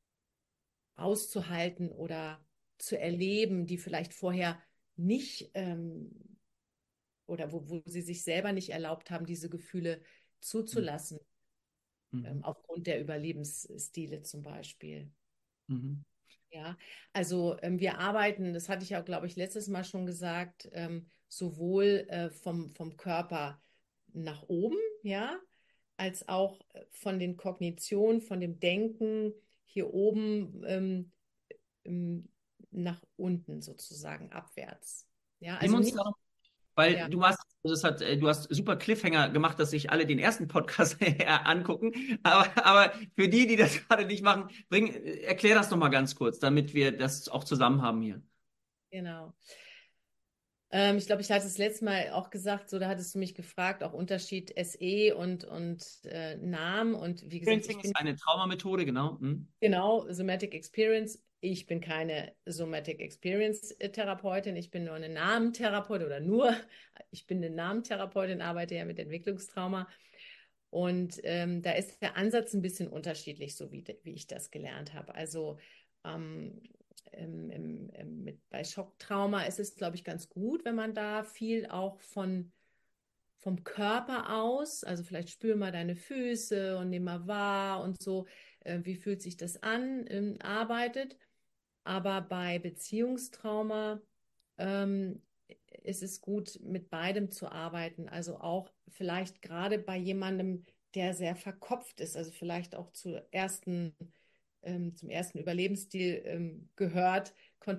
auszuhalten oder zu erleben, die vielleicht vorher nicht ähm, oder wo, wo sie sich selber nicht erlaubt haben, diese Gefühle zuzulassen, ähm, Mhm. aufgrund der Überlebensstile zum Beispiel. Mhm. Ja, also ähm, wir arbeiten, das hatte ich auch, glaube ich, letztes Mal schon gesagt, ähm, sowohl äh, vom, vom Körper nach oben, ja, als auch äh, von den Kognitionen, von dem Denken hier oben ähm, ähm, nach unten sozusagen abwärts. Ja, Nimm also uns nicht, da, weil ja, du hast, das hat, äh, du hast super Cliffhanger gemacht, dass sich alle den ersten Podcast angucken. Aber, aber für die, die das gerade nicht machen, bring, äh, erklär das noch mal ganz kurz, damit wir das auch zusammen haben hier. genau. Ähm, ich glaube, ich hatte es letztes Mal auch gesagt, so da hattest du mich gefragt, auch Unterschied S E und, und äh, Namen. Und wie gesagt, Experiencing ich bin ist eine Traumamethode, genau. Hm. genau Somatic Experience. Ich bin keine Somatic Experience Therapeutin, ich bin nur eine Namentherapeutin oder nur, ich bin eine Namentherapeutin, arbeite ja mit Entwicklungstrauma. Und ähm, da ist der Ansatz ein bisschen unterschiedlich, so wie, wie ich das gelernt habe. Also ähm, im, im, im, mit, bei Schocktrauma ist es, glaube ich, ganz gut, wenn man da viel auch von, vom Körper aus, also vielleicht spür mal deine Füße und nimm mal wahr und so, äh, wie fühlt sich das an, ähm, arbeitet. Aber bei Beziehungstrauma ähm, ist es gut, mit beidem zu arbeiten. Also auch vielleicht gerade bei jemandem, der sehr verkopft ist, also vielleicht auch zu ersten, ähm, zum ersten Überlebensstil ähm, gehört,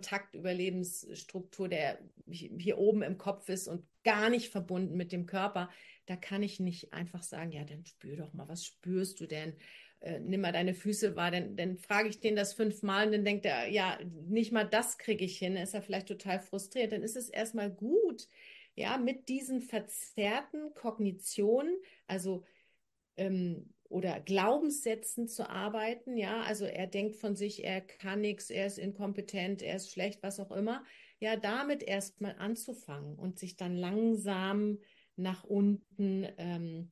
Kontaktüberlebensstruktur, der hier oben im Kopf ist und gar nicht verbunden mit dem Körper. Da kann ich nicht einfach sagen, ja, dann spür doch mal, was spürst du denn? Äh, nimm mal deine Füße wahr, dann, dann frage ich den das fünfmal und dann denkt er, ja, nicht mal das kriege ich hin, dann ist er vielleicht total frustriert. Dann ist es erstmal gut, ja, mit diesen verzerrten Kognitionen, also ähm, oder Glaubenssätzen zu arbeiten, ja, also er denkt von sich, er kann nichts, er ist inkompetent, er ist schlecht, was auch immer, ja, damit erstmal anzufangen und sich dann langsam nach unten ähm,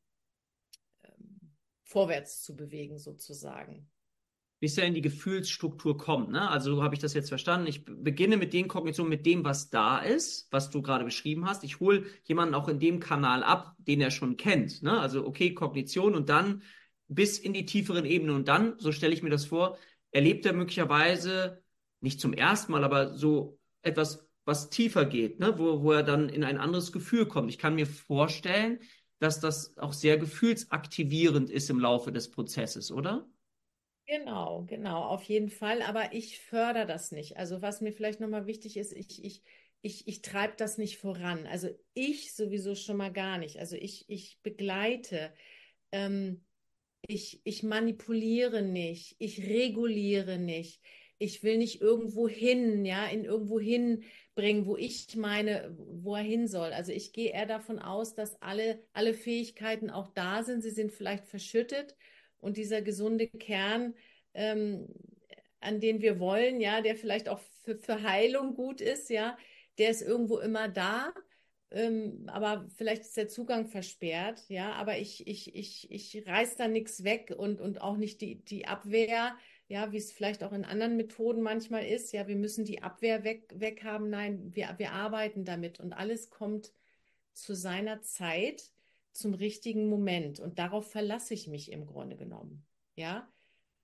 ähm, vorwärts zu bewegen, sozusagen. Bis er in die Gefühlsstruktur kommt, ne? Also so habe ich das jetzt verstanden. Ich beginne mit den Kognitionen, mit dem, was da ist, was du gerade beschrieben hast. Ich hole jemanden auch in dem Kanal ab, den er schon kennt, ne? Also okay, Kognition und dann bis in die tieferen Ebenen und dann, so stelle ich mir das vor, erlebt er möglicherweise nicht zum ersten Mal, aber so etwas, was tiefer geht, ne? Wo, wo er dann in ein anderes Gefühl kommt. Ich kann mir vorstellen, dass das auch sehr gefühlsaktivierend ist im Laufe des Prozesses, oder? Genau, genau, auf jeden Fall. Aber ich fördere das nicht. Also was mir vielleicht nochmal wichtig ist, ich, ich, ich, ich treibe das nicht voran. Also ich sowieso schon mal gar nicht. Also ich, ich begleite, ähm, ich, ich manipuliere nicht, ich reguliere nicht. Ich will nicht irgendwo hin, ja, in irgendwo hinbringen, wo ich meine, wo er hin soll. Also ich gehe eher davon aus, dass alle, alle Fähigkeiten auch da sind. Sie sind vielleicht verschüttet und dieser gesunde Kern, ähm, an den wir wollen, ja, der vielleicht auch für, für Heilung gut ist, ja, der ist irgendwo immer da. Ähm, aber vielleicht ist der Zugang versperrt, ja, aber ich, ich, ich, ich reiß da nichts weg und, und auch nicht die, die Abwehr, ja, wie es vielleicht auch in anderen Methoden manchmal ist, ja, wir müssen die Abwehr weg, weg haben. Nein, wir, wir arbeiten damit und alles kommt zu seiner Zeit, zum richtigen Moment und darauf verlasse ich mich im Grunde genommen, ja,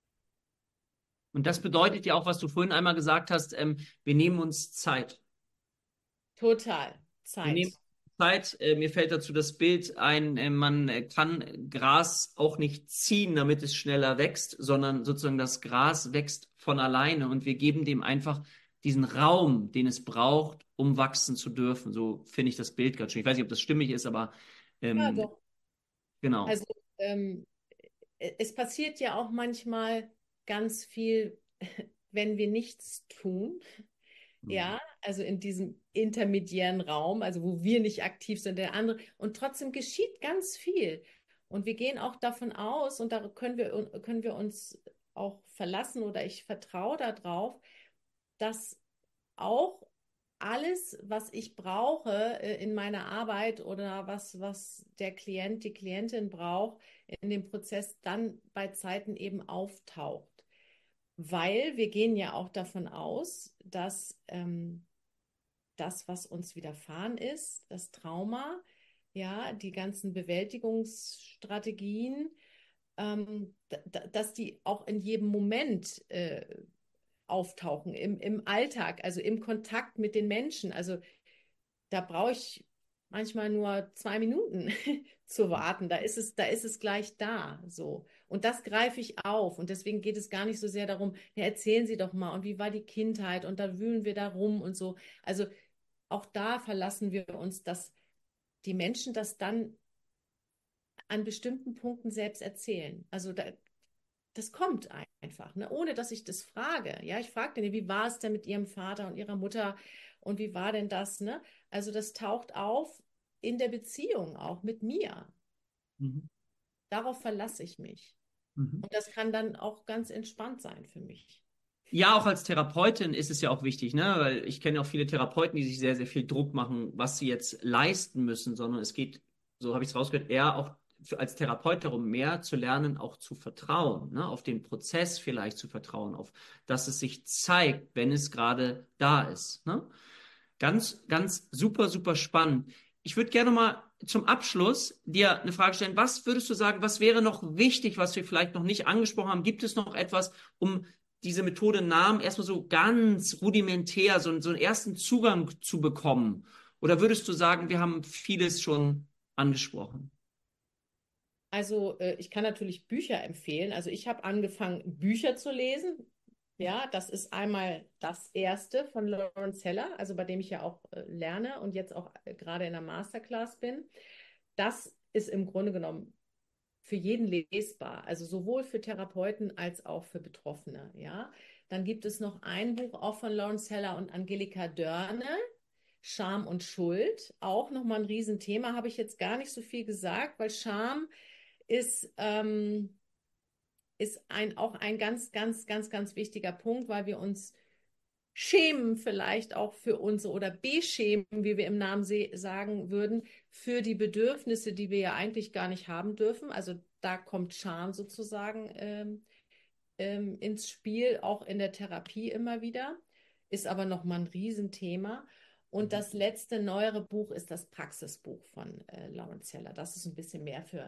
Und das bedeutet ja auch, was du vorhin einmal gesagt hast, ähm, wir nehmen uns Zeit. total Wir nehmen Zeit. Zeit. Äh, mir fällt dazu das Bild ein, äh, man äh, kann Gras auch nicht ziehen, damit es schneller wächst, sondern sozusagen das Gras wächst von alleine und wir geben dem einfach diesen Raum, den es braucht, um wachsen zu dürfen. So finde ich das Bild gerade schon. Ich weiß nicht, ob das stimmig ist, aber Ja, ähm, doch. genau. Also ähm, es passiert ja auch manchmal ganz viel, wenn wir nichts tun. Mhm. Ja, also in diesem intermediären Raum, also wo wir nicht aktiv sind, der andere. Und trotzdem geschieht ganz viel. Und wir gehen auch davon aus, und da können wir, können wir uns auch verlassen oder ich vertraue darauf, dass auch alles, was ich brauche äh, in meiner Arbeit oder was, was der Klient, die Klientin braucht, in dem Prozess dann bei Zeiten eben auftaucht. Weil wir gehen ja auch davon aus, dass ähm, das, was uns widerfahren ist, das Trauma, ja, die ganzen Bewältigungsstrategien, ähm, dass die auch in jedem Moment äh, auftauchen, im, im Alltag, also im Kontakt mit den Menschen. Also da brauche ich manchmal nur zwei Minuten zu warten. Da ist es, da ist es gleich da. So. Und das greife ich auf. Und deswegen geht es gar nicht so sehr darum, ja, erzählen Sie doch mal, und wie war die Kindheit? Und da wühlen wir da rum und so. Also auch da verlassen wir uns, dass die Menschen das dann an bestimmten Punkten selbst erzählen. Also da, das kommt einfach, ne? Ohne dass ich das frage. Ja, ich frage den, wie war es denn mit Ihrem Vater und Ihrer Mutter und wie war denn das, ne? Also das taucht auf in der Beziehung auch mit mir. Mhm. Darauf verlasse ich mich. Mhm. Und das kann dann auch ganz entspannt sein für mich. Ja, auch als Therapeutin ist es ja auch wichtig, ne? Weil ich kenne auch viele Therapeuten, die sich sehr, sehr viel Druck machen, was sie jetzt leisten müssen, sondern es geht, so habe ich es rausgehört, eher auch für, als Therapeut darum, mehr zu lernen, auch zu vertrauen, ne? Auf den Prozess vielleicht zu vertrauen, auf dass es sich zeigt, wenn es gerade da ist, ne? Ganz, ganz super, super spannend. Ich würde gerne mal zum Abschluss dir eine Frage stellen. Was würdest du sagen, was wäre noch wichtig, was wir vielleicht noch nicht angesprochen haben? Gibt es noch etwas, um diese Methode Namen erstmal so ganz rudimentär, so, so einen ersten Zugang zu bekommen? Oder würdest du sagen, wir haben vieles schon angesprochen? Also äh, ich kann natürlich Bücher empfehlen. Also ich habe angefangen, Bücher zu lesen. Ja, das ist einmal das erste von Lawrence Heller, also bei dem ich ja auch äh, lerne und jetzt auch äh, gerade in der Masterclass bin. Das ist im Grunde genommen für jeden lesbar, also sowohl für Therapeuten als auch für Betroffene. Ja, dann gibt es noch ein Buch auch von Lawrence Heller und Angelika Dörne, Scham und Schuld. Auch nochmal ein Riesenthema, habe ich jetzt gar nicht so viel gesagt, weil Scham ist ähm, ist ein, auch ein ganz, ganz, ganz, ganz wichtiger Punkt, weil wir uns schämen vielleicht auch für unsere oder beschämen, wie wir im Namen sagen würden, für die Bedürfnisse, die wir ja eigentlich gar nicht haben dürfen. Also da kommt Scham sozusagen ähm, ähm, ins Spiel, auch in der Therapie immer wieder, ist aber nochmal ein Riesenthema. Und Mhm. das letzte neuere Buch ist das Praxisbuch von äh, Lawrence Heller. Das ist ein bisschen mehr für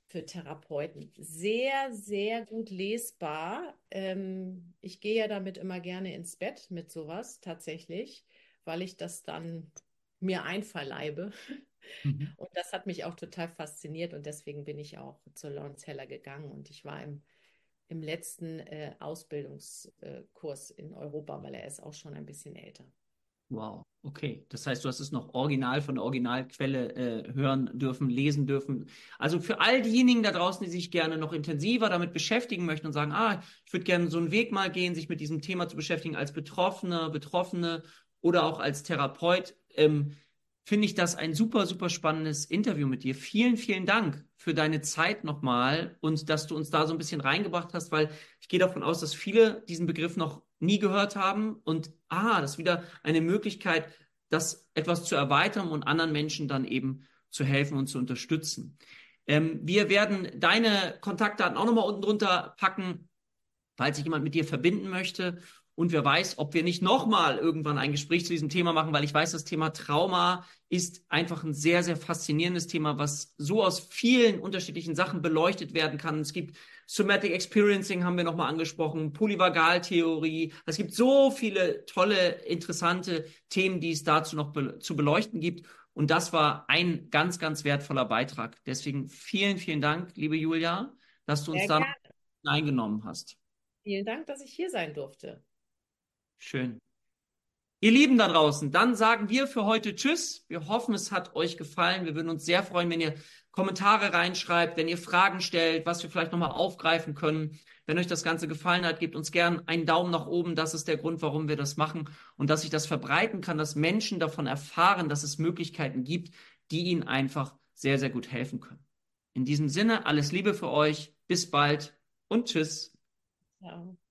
für Therapeuten. Sehr, sehr gut lesbar. Ähm, ich gehe ja damit immer gerne ins Bett mit sowas tatsächlich, weil ich das dann mir einverleibe. Mhm. Und das hat mich auch total fasziniert und deswegen bin ich auch zur Lawrence Heller gegangen und ich war im, im letzten äh, Ausbildungskurs in Europa, weil er ist auch schon ein bisschen älter. Wow, okay. Das heißt, du hast es noch original von der Originalquelle äh, hören dürfen, lesen dürfen. Also für all diejenigen da draußen, die sich gerne noch intensiver damit beschäftigen möchten und sagen, ah, ich würde gerne so einen Weg mal gehen, sich mit diesem Thema zu beschäftigen als Betroffener, Betroffene oder auch als Therapeut, ähm, finde ich das ein super, super spannendes Interview mit dir. Vielen, vielen Dank für deine Zeit nochmal und dass du uns da so ein bisschen reingebracht hast, weil ich gehe davon aus, dass viele diesen Begriff noch nie gehört haben und ah, das ist wieder eine Möglichkeit, das etwas zu erweitern und anderen Menschen dann eben zu helfen und zu unterstützen. Ähm, wir werden deine Kontaktdaten auch nochmal unten drunter packen, falls sich jemand mit dir verbinden möchte. Und wer weiß, ob wir nicht nochmal irgendwann ein Gespräch zu diesem Thema machen, weil ich weiß, das Thema Trauma ist einfach ein sehr, sehr faszinierendes Thema, was so aus vielen unterschiedlichen Sachen beleuchtet werden kann. Es gibt Somatic Experiencing, haben wir nochmal angesprochen, Polyvagaltheorie. Es gibt so viele tolle, interessante Themen, die es dazu noch be zu beleuchten gibt. Und das war ein ganz, ganz wertvoller Beitrag. Deswegen vielen, vielen Dank, liebe Julia, dass du uns Sehr da noch gerne. eingenommen hast. Vielen Dank, dass ich hier sein durfte. Schön. Ihr Lieben da draußen, dann sagen wir für heute Tschüss. Wir hoffen, es hat euch gefallen. Wir würden uns sehr freuen, wenn ihr Kommentare reinschreibt, wenn ihr Fragen stellt, was wir vielleicht nochmal aufgreifen können. Wenn euch das Ganze gefallen hat, gebt uns gern einen Daumen nach oben. Das ist der Grund, warum wir das machen und dass ich das verbreiten kann, dass Menschen davon erfahren, dass es Möglichkeiten gibt, die ihnen einfach sehr, sehr gut helfen können. In diesem Sinne, alles Liebe für euch. Bis bald und Tschüss. Ciao.